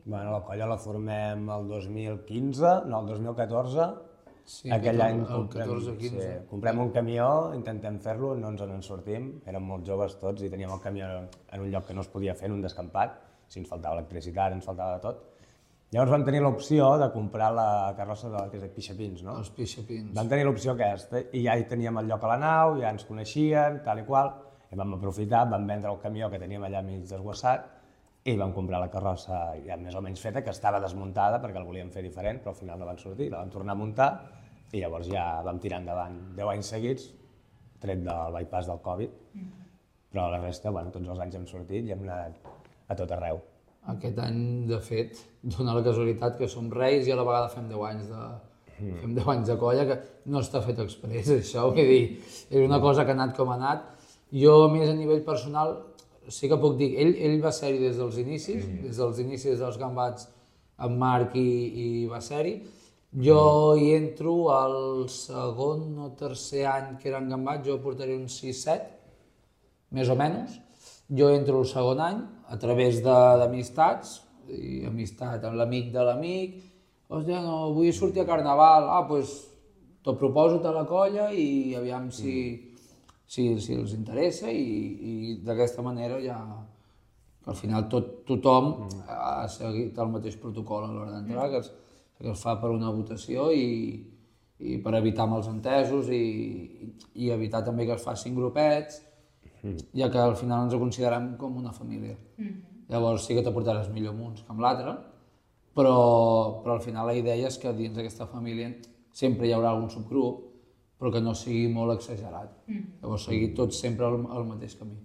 Bueno, la colla la formem el 2015, no, el 2014. Sí, aquell any comprem un camió, intentem fer-lo, no ens en sortim, érem molt joves tots i teníem el camió en un lloc que no es podia fer, en un descampat, si ens faltava electricitat, ens faltava de tot. Llavors vam tenir l'opció de comprar la carrossa que és de pixapins, no? Els pixapins. Vam tenir l'opció aquesta i ja hi teníem el lloc a la nau, ja ens coneixien, tal i qual, i vam aprofitar, vam vendre el camió que teníem allà mig desguassat i vam comprar la carrossa ja més o menys feta, que estava desmuntada perquè el volíem fer diferent, però al final no van sortir, la vam tornar a muntar i llavors ja vam tirar endavant 10 anys seguits, tret del bypass del Covid, però la resta, bueno, tots els anys hem sortit i hem anat a tot arreu. Aquest any, de fet, dona la casualitat que som reis i a la vegada fem 10 anys de colla, que no està fet exprés, això, vull dir, és una cosa que ha anat com ha anat. Jo, a més, a nivell personal, sí que puc dir, ell va ser-hi des dels inicis dels gambats amb Marc i va ser-hi. Jo hi entro al segon o tercer any que eren gambats, jo portaré uns 6-7, més o menys. Jo entro el segon any a través d'amistats, amistat amb l'amic de l'amic. Hòstia, no, vull sortir a Carnaval, doncs t'ho proposo a la colla i aviam si els interessa i d'aquesta manera ja al final tothom ha seguit el mateix protocol a l'hora d'entrar, que es fa per una votació i per evitar malentesos i evitar també que es facin grupets, ja que al final ens considerem com una família. Llavors sí que t'aportaràs millor amb uns que amb l'altre, però al final la idea és que dins d'aquesta família sempre hi haurà algun subgrup, però que no sigui molt exagerat. Llavors seguir tots sempre el mateix camí.